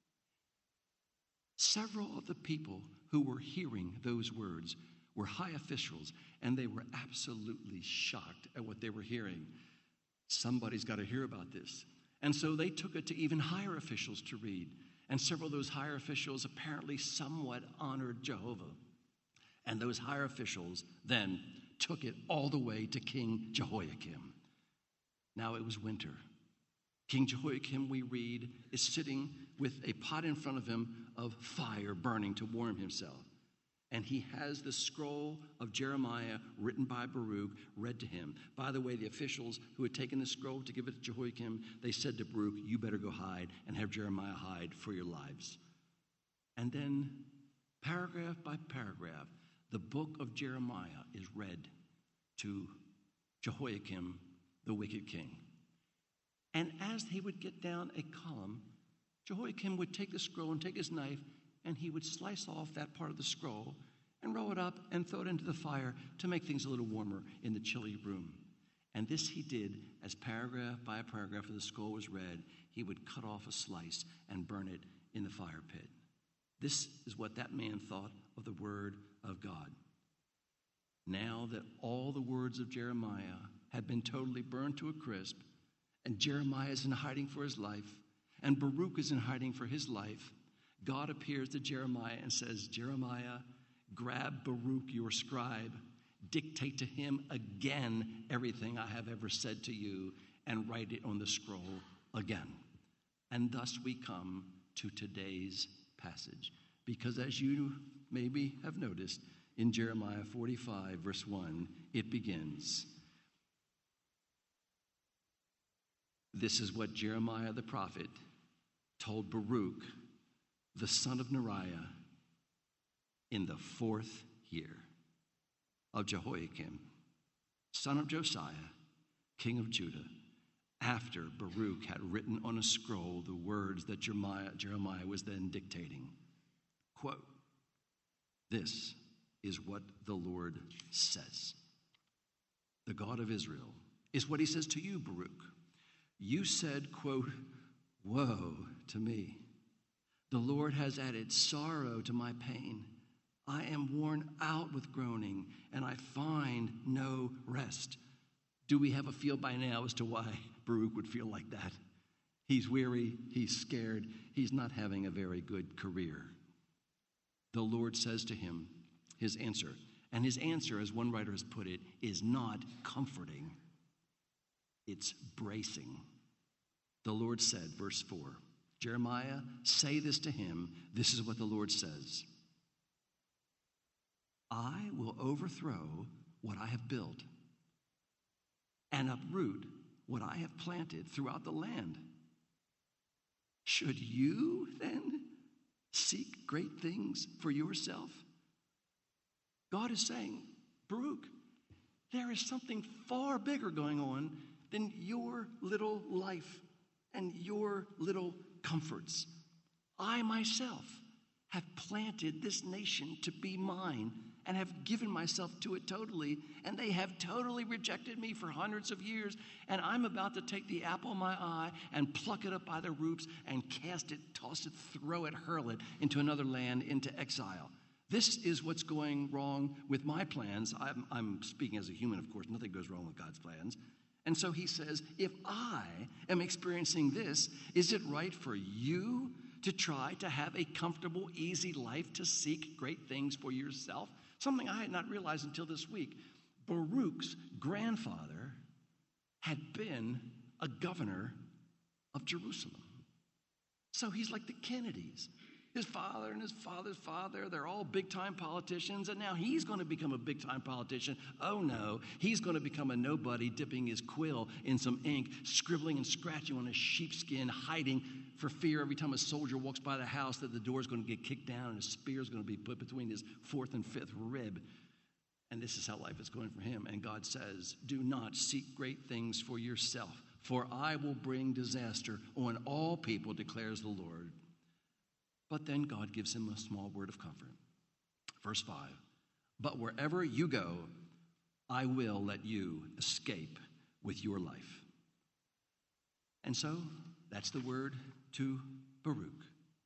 Several of the people who were hearing those words were high officials, and they were absolutely shocked at what they were hearing. Somebody's got to hear about this. And so they took it to even higher officials to read. And several of those higher officials apparently somewhat honored Jehovah. And those higher officials then took it all the way to King Jehoiakim. Now it was winter. King Jehoiakim, we read, is sitting with a pot in front of him of fire burning to warm himself. And he has the scroll of Jeremiah written by Baruch read to him. By the way, the officials who had taken the scroll to give it to Jehoiakim, they said to Baruch, you better go hide and have Jeremiah hide for your lives. And then, paragraph by paragraph, the book of Jeremiah is read to Jehoiakim, the wicked king. And as he would get down a column, Jehoiakim would take the scroll and take his knife, and he would slice off that part of the scroll and roll it up and throw it into the fire to make things a little warmer in the chilly room. And this he did as paragraph by paragraph of the scroll was read. He would cut off a slice and burn it in the fire pit. This is what that man thought of the word of God. Now that all the words of Jeremiah had been totally burned to a crisp, and Jeremiah is in hiding for his life, and Baruch is in hiding for his life, God appears to Jeremiah and says, Jeremiah, grab Baruch, your scribe, dictate to him again everything I have ever said to you, and write it on the scroll again. And thus we come to today's passage. Because as you maybe have noticed, in Jeremiah forty-five, verse one, it begins, this is what Jeremiah the prophet told Baruch, the son of Neriah, in the fourth year of Jehoiakim, son of Josiah, king of Judah, after Baruch had written on a scroll the words that Jeremiah, Jeremiah was then dictating. Quote, this is what the Lord says. The God of Israel is what he says to you, Baruch. You said, quote, woe to me. The Lord has added sorrow to my pain. I am worn out with groaning, and I find no rest. Do we have a feel by now as to why Baruch would feel like that? He's weary, he's scared, he's not having a very good career. The Lord says to him, his answer, and his answer, as one writer has put it, is not comforting. It's bracing. The Lord said, verse four, Jeremiah, say this to him. This is what the Lord says. I will overthrow what I have built and uproot what I have planted throughout the land. Should you then seek great things for yourself? God is saying, Baruch, there is something far bigger going on than your little life and your little comforts. I myself have planted this nation to be mine and have given myself to it totally, and they have totally rejected me for hundreds of years, and I'm about to take the apple of my eye and pluck it up by the roots and cast it, toss it, throw it, hurl it into another land, into exile. This is what's going wrong with my plans. I'm, I'm speaking as a human, of course. Nothing goes wrong with God's plans. And so he says, if I am experiencing this, is it right for you to try to have a comfortable, easy life, to seek great things for yourself? Something I had not realized until this week. Baruch's grandfather had been a governor of Jerusalem. So he's like the Kennedys. His father and his father's father, they're all big-time politicians, and now he's going to become a big-time politician. Oh, no, he's going to become a nobody, dipping his quill in some ink, scribbling and scratching on a sheepskin, hiding for fear every time a soldier walks by the house that the door's going to get kicked down and a spear's going to be put between his fourth and fifth rib. And this is how life is going for him. And God says, do not seek great things for yourself, for I will bring disaster on all people, declares the Lord. But then God gives him a small word of comfort. Verse five, but wherever you go, I will let you escape with your life. And so that's the word to Baruch.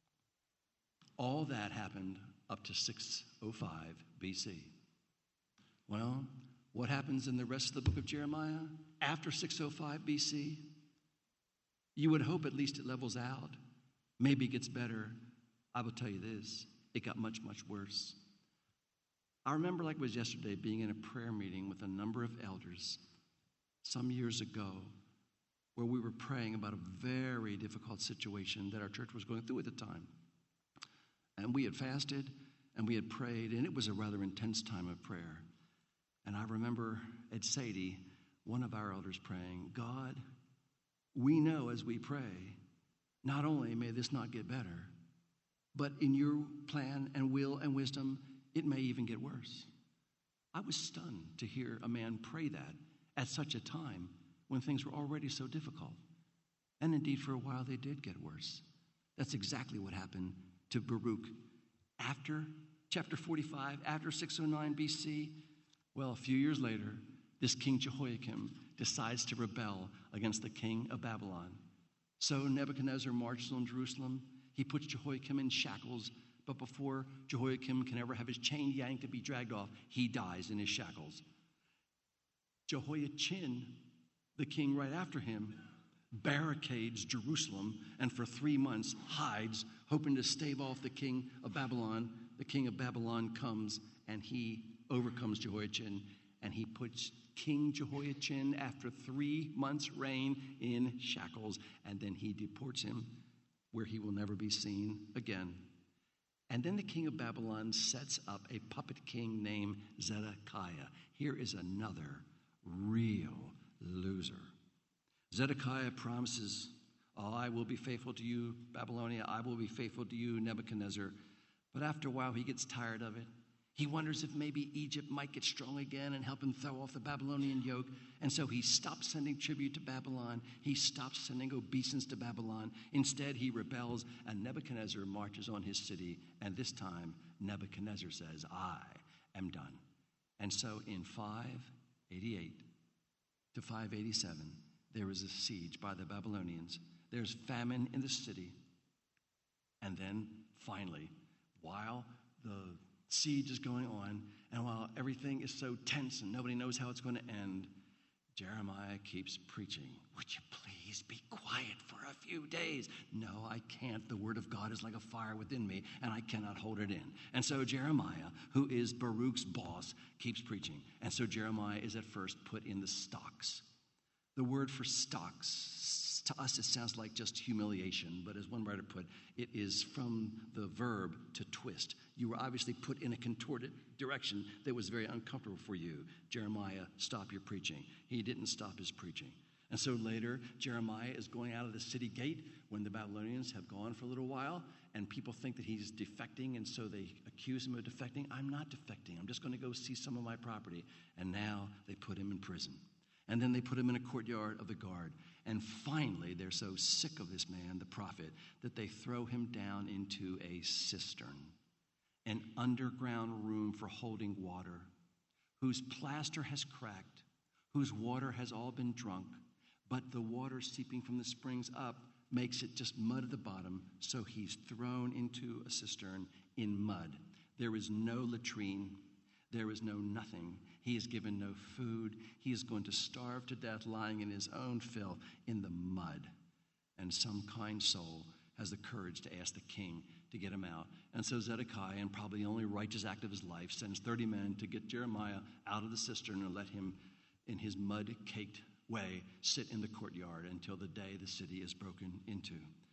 All that happened up to six oh five B C. Well, what happens in the rest of the book of Jeremiah after six oh five B C? You would hope at least it levels out. Maybe it gets better. I will tell you this, it got much, much worse. I remember like it was yesterday being in a prayer meeting with a number of elders some years ago where we were praying about a very difficult situation that our church was going through at the time. And we had fasted, and we had prayed, and it was a rather intense time of prayer. And I remember at Sadie, one of our elders praying, God, we know as we pray, not only may this not get better, but in your plan and will and wisdom, it may even get worse. I was stunned to hear a man pray that at such a time when things were already so difficult. And indeed, for a while, they did get worse. That's exactly what happened to Baruch. After chapter forty-five, after six oh nine B C, well, a few years later, this King Jehoiakim decides to rebel against the king of Babylon. So Nebuchadnezzar marches on Jerusalem. He puts Jehoiakim in shackles, but before Jehoiakim can ever have his chain yanked to be dragged off, he dies in his shackles. Jehoiachin, the king right after him, barricades Jerusalem and for three months hides, hoping to stave off the king of Babylon. The king of Babylon comes and he overcomes Jehoiachin, and he puts King Jehoiachin, after three months' reign, in shackles, and then he deports him where he will never be seen again. And then the king of Babylon sets up a puppet king named Zedekiah. Here is another real loser. Zedekiah promises, oh, I will be faithful to you, Babylonia. I will be faithful to you, Nebuchadnezzar. But after a while, he gets tired of it. He wonders if maybe Egypt might get strong again and help him throw off the Babylonian yoke. And so he stops sending tribute to Babylon. He stops sending obeisance to Babylon. Instead, he rebels, and Nebuchadnezzar marches on his city. And this time, Nebuchadnezzar says, I am done. And so in five eighty-eight to five eighty-seven, there is a siege by the Babylonians. There's famine in the city. And then finally, while the siege is going on, and while everything is so tense and nobody knows how it's going to end, Jeremiah keeps preaching. Would you please be quiet for a few days? No, I can't. The word of God is like a fire within me, and I cannot hold it in. And so Jeremiah, who is Baruch's boss, keeps preaching. And so Jeremiah is at first put in the stocks. The word for stocks, to us it sounds like just humiliation, but as one writer put, it is from the verb to twist. You were obviously put in a contorted direction that was very uncomfortable for you. Jeremiah, stop your preaching. He didn't stop his preaching. And so later, Jeremiah is going out of the city gate when the Babylonians have gone for a little while, and people think that he's defecting, and so they accuse him of defecting. I'm not defecting. I'm just going to go see some of my property. And now they put him in prison. And then they put him in a courtyard of the guard. And finally, they're so sick of this man, the prophet, that they throw him down into a cistern, an underground room for holding water, whose plaster has cracked, whose water has all been drunk, but the water seeping from the springs up makes it just mud at the bottom, so he's thrown into a cistern in mud. There is no latrine. There is no nothing. He is given no food. He is going to starve to death lying in his own filth in the mud. And some kind soul has the courage to ask the king to get him out. And so Zedekiah, and probably the only righteous act of his life, sends thirty men to get Jeremiah out of the cistern and let him, in his mud-caked way, sit in the courtyard until the day the city is broken into.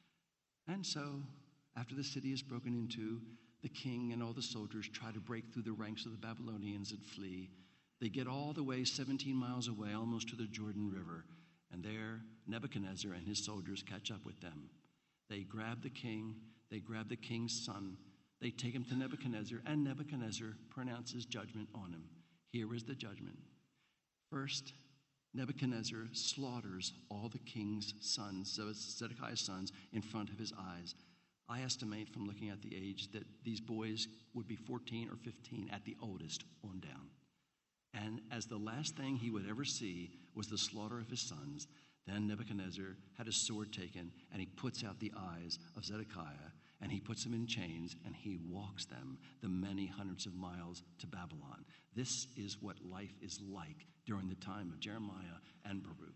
And so, after the city is broken into, the king and all the soldiers try to break through the ranks of the Babylonians and flee. They get all the way seventeen miles away, almost to the Jordan River, and there Nebuchadnezzar and his soldiers catch up with them. They grab the king, they grab the king's son, they take him to Nebuchadnezzar, and Nebuchadnezzar pronounces judgment on him. Here is the judgment. First, Nebuchadnezzar slaughters all the king's sons, Zedekiah's sons, in front of his eyes. I estimate from looking at the age that these boys would be fourteen or fifteen at the oldest on down. And as the last thing he would ever see was the slaughter of his sons, then Nebuchadnezzar had his sword taken, and he puts out the eyes of Zedekiah, and he puts them in chains, and he walks them the many hundreds of miles to Babylon. This is what life is like during the time of Jeremiah and Baruch.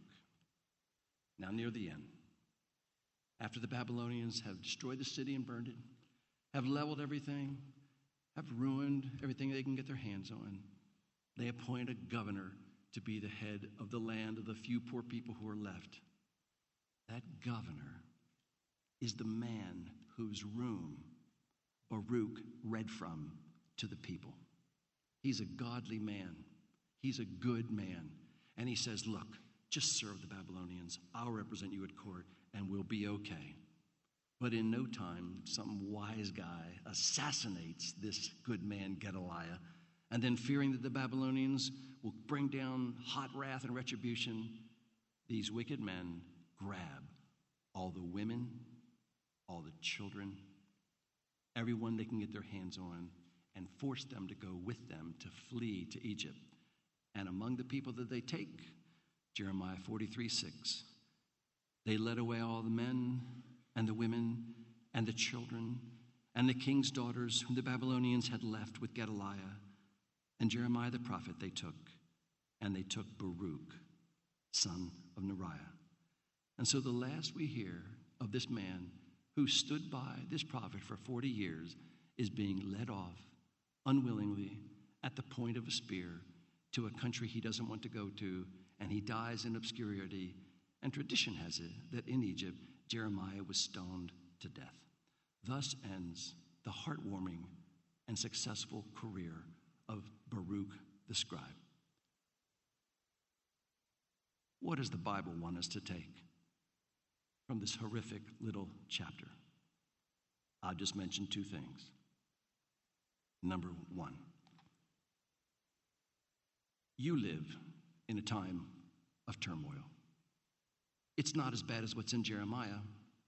Now, near the end, after the Babylonians have destroyed the city and burned it, have leveled everything, have ruined everything they can get their hands on, they appoint a governor to be the head of the land of the few poor people who are left. That governor is the man whose room Baruch read from to the people. He's a godly man. He's a good man. And he says, look, just serve the Babylonians. I'll represent you at court, and we'll be okay. But in no time, some wise guy assassinates this good man, Gedaliah. And then, fearing that the Babylonians will bring down hot wrath and retribution, these wicked men grab all the women, all the children, everyone they can get their hands on, and force them to go with them to flee to Egypt. And among the people that they take, Jeremiah forty-three six, they led away all the men and the women and the children and the king's daughters whom the Babylonians had left with Gedaliah. And Jeremiah the prophet they took, and they took Baruch, son of Neriah. And so the last we hear of this man who stood by this prophet for forty years is being led off unwillingly at the point of a spear to a country he doesn't want to go to, and he dies in obscurity. And tradition has it that in Egypt, Jeremiah was stoned to death. Thus ends the heartwarming and successful career of Baruch the scribe. What does the Bible want us to take from this horrific little chapter? I'll just mention two things. Number one, you live in a time of turmoil. It's not as bad as what's in Jeremiah,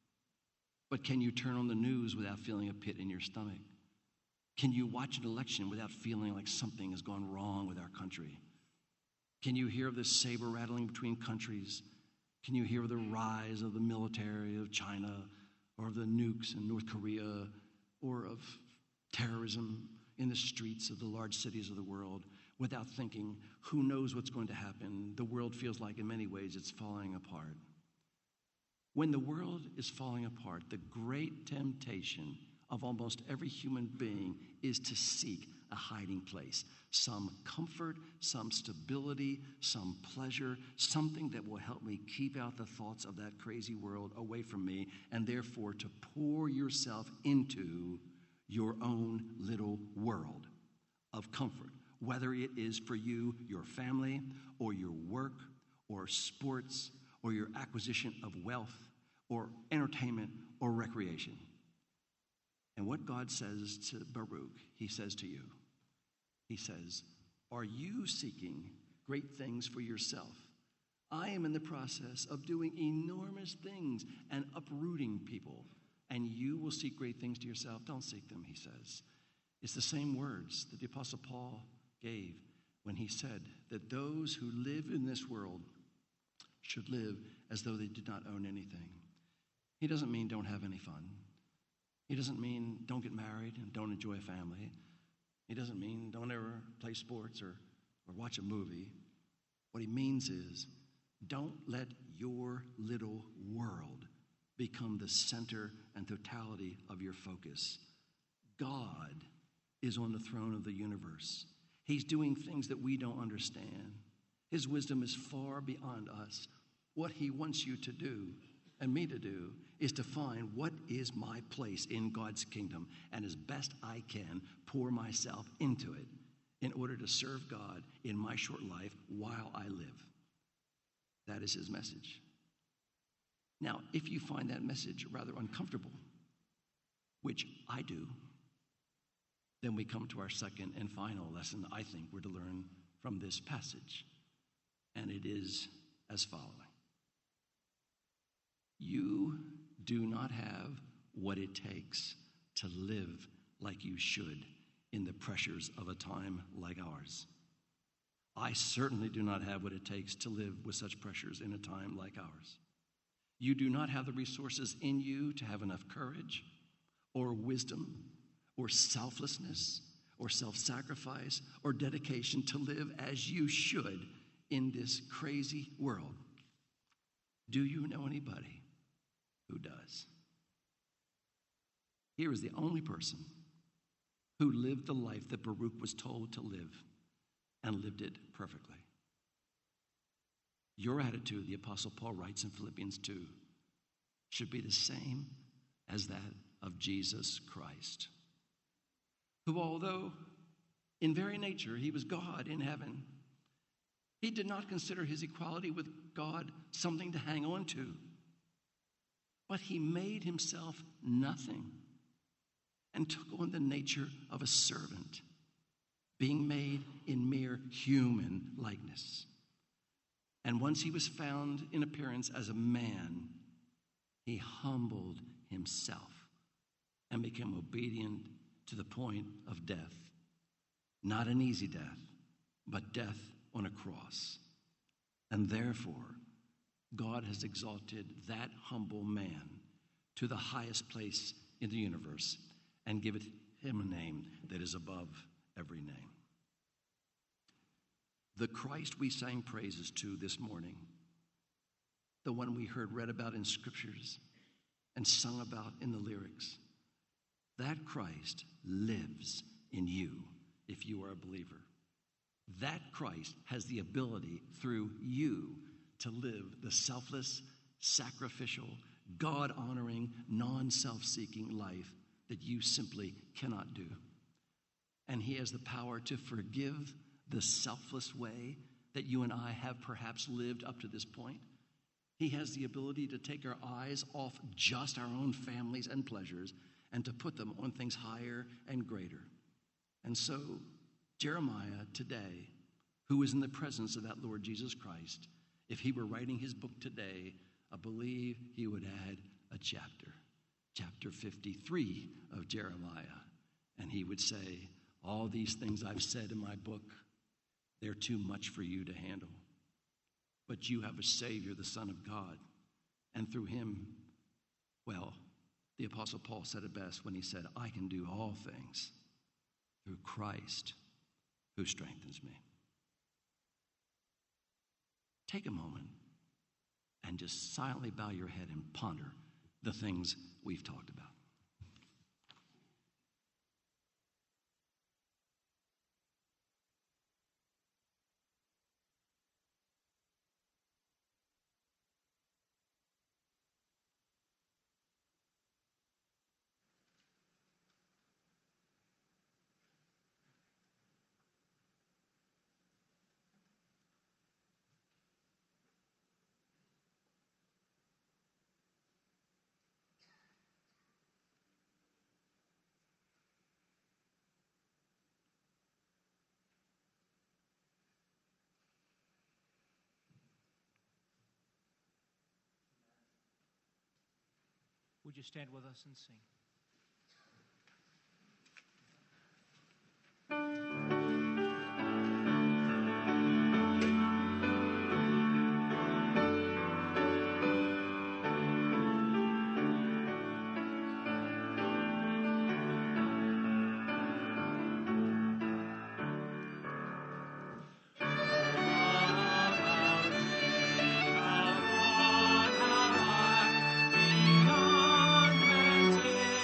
but can you turn on the news without feeling a pit in your stomach? Can you watch an election without feeling like something has gone wrong with our country? Can you hear of the saber rattling between countries? Can you hear of the rise of the military of China, or of the nukes in North Korea, or of terrorism in the streets of the large cities of the world without thinking, who knows what's going to happen? The world feels like in many ways it's falling apart. When the world is falling apart, the great temptation of almost every human being is to seek a hiding place, some comfort, some stability, some pleasure, something that will help me keep out the thoughts of that crazy world away from me, and therefore to pour yourself into your own little world of comfort, whether it is for you, your family, or your work, or sports, or your acquisition of wealth, or entertainment, or recreation. And what God says to Baruch, he says to you, he says, are you seeking great things for yourself? I am in the process of doing enormous things and uprooting people, and you will seek great things to yourself. Don't seek them, he says. It's the same words that the Apostle Paul gave when he said that those who live in this world should live as though they did not own anything. He doesn't mean don't have any fun. He doesn't mean don't get married and don't enjoy a family. He doesn't mean don't ever play sports or, or watch a movie. What he means is don't let your little world become the center and totality of your focus. God is on the throne of the universe. He's doing things that we don't understand. His wisdom is far beyond us. What he wants you to do and me to do is to find what is my place in God's kingdom, and as best I can pour myself into it in order to serve God in my short life while I live. That is his message. Now, if you find that message rather uncomfortable, which I do, then we come to our second and final lesson I think we're to learn from this passage. And it is as following. You do not have what it takes to live like you should in the pressures of a time like ours. I certainly do not have what it takes to live with such pressures in a time like ours. You do not have the resources in you to have enough courage or wisdom or selflessness or self-sacrifice or dedication to live as you should in this crazy world. Do you know anybody who does? Here is the only person who lived the life that Baruch was told to live and lived it perfectly. Your attitude, the Apostle Paul writes in Philippians two, should be the same as that of Jesus Christ, who, although In very nature, he was God in heaven. He did not consider his equality with God something to hang on to, but he made himself nothing and took on the nature of a servant, being made in mere human likeness. And once he was found in appearance as a man, he humbled himself and became obedient to the point of death. Not an easy death, but death on a cross. And therefore, God has exalted that humble man to the highest place in the universe and given him a name that is above every name. The Christ we sang praises to this morning, the one we heard read about in scriptures and sung about in the lyrics, that Christ lives in you if you are a believer. That Christ has the ability through you to live the selfless, sacrificial, God-honoring, non-self-seeking life that you simply cannot do. And he has the power to forgive the selfless way that you and I have perhaps lived up to this point. He has the ability to take our eyes off just our own families and pleasures and to put them on things higher and greater. And so, Jeremiah today, who is in the presence of that Lord Jesus Christ, if he were writing his book today, I believe he would add a chapter, chapter fifty-three of Jeremiah. And he would say, all these things I've said in my book, they're too much for you to handle. But you have a Savior, the Son of God. And through him, well, the Apostle Paul said it best when he said, I can do all things through Christ who strengthens me. Take a moment and just silently bow your head and ponder the things we've talked about. Would you stand with us and sing? Beyond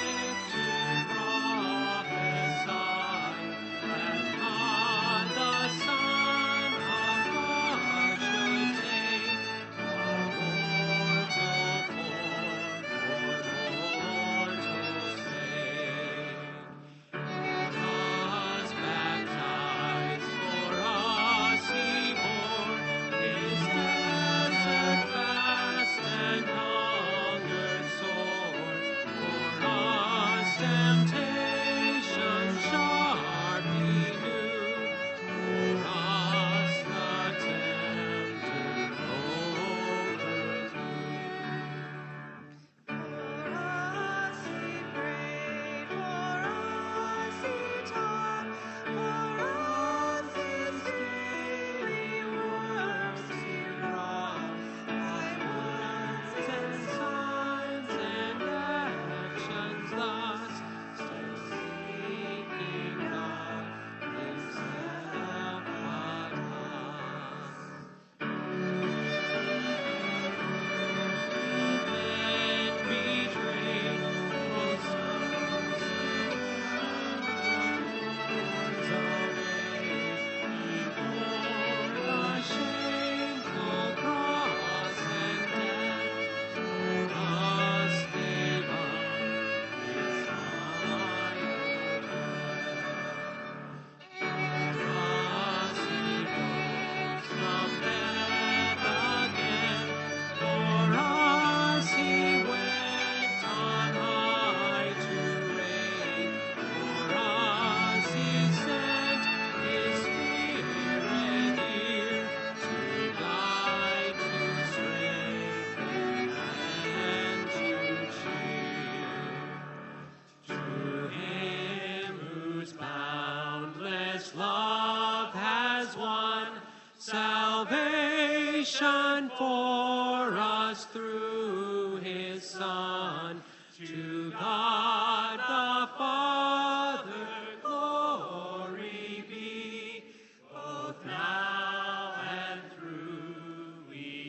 salvation for us through his Son. To God the Father glory be, both now and through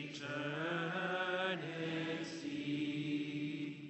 eternity.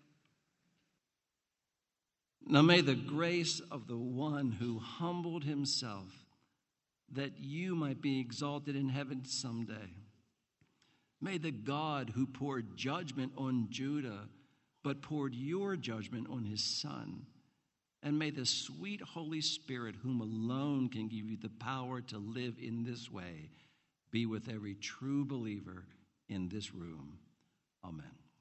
Now may the grace of the one who humbled himself, that you might be exalted in heaven someday. May the God who poured judgment on Judah, but poured your judgment on his Son, and may the sweet Holy Spirit, whom alone can give you the power to live in this way, be with every true believer in this room. Amen.